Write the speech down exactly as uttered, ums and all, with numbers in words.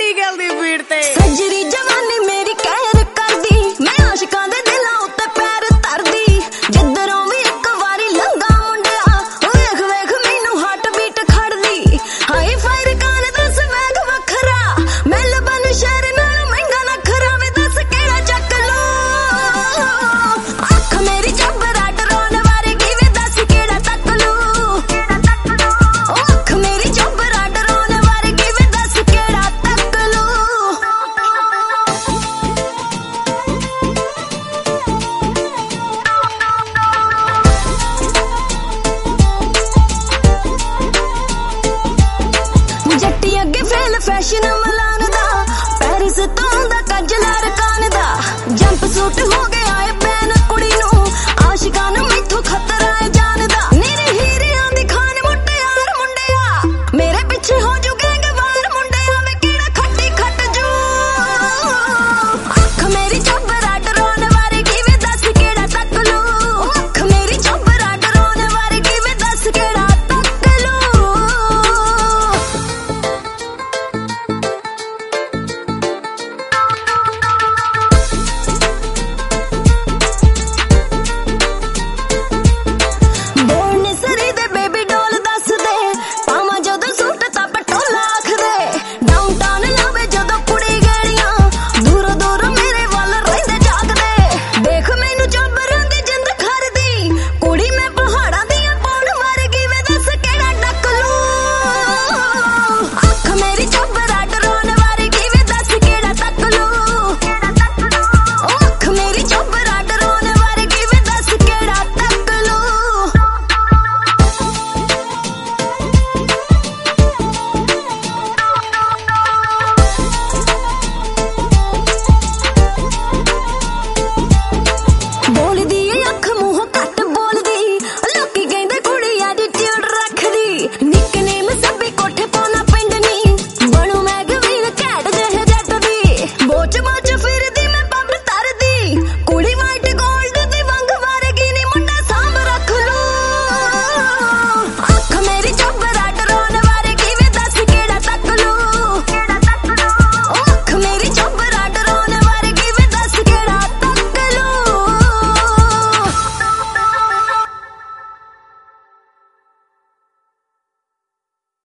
ਵੱਡੀ ਗੱਲ ਦੀ ਪੀੜ ਤੇ ਸੱਜਰੀ ਜਵਾਨੀ ਮੇਰੀ ਕਹਿਰ ਕਰਦੀ ਮੈਂ ਆਸ਼ਿਕਾਂ ਦੇ ਦਿਲਾਂ ਉੱਤੇ ਪੈਰ ਧਰਦੀ ਜਿੱਧਰੋਂ ਵੀ ਇੱਕ ਵਾਰੀ ਲੰਘਾ ਮੁੰਡਿਆ ਵੇਖ ਵੇਖ ਮੈਨੂੰ ਹਾਰਟ ਬੀਟ ਖੜਦੀ ਹਾਈ ਫਾਇਰ ਕਾਨ ਦਸ ਵੇਖ ਵੱਖਰਾ ਮੈਲਬਨ ਸ਼ਹਿਰ ਨਾਲੋਂ ਮਹਿੰਗਾ ਨਖਰਾ ਵੇ ਦੱਸ ਕਿਹੜਾ ਚੱਕ ਲੋ ਅੱਖ ਮੇਰੀ ਜਬਰਾ ਡਰਾਉਣ ਵਰਗੀ ਵੇ ਦੱਸ ਕਿਹੜਾ ਤੱਕ ਲੂ ਅੱਖ ਮੇਰੀ ਜਬਰਾ ਡਰਾਉਣ ਵਰਗੀ ਵੇ ਦੱਸ ਕਿਹੜਾ ਤੱਕ ਲੂ ਜੱਟੀ ਅੱਗੇ ਫੇਲ ਫੈਸ਼ਨ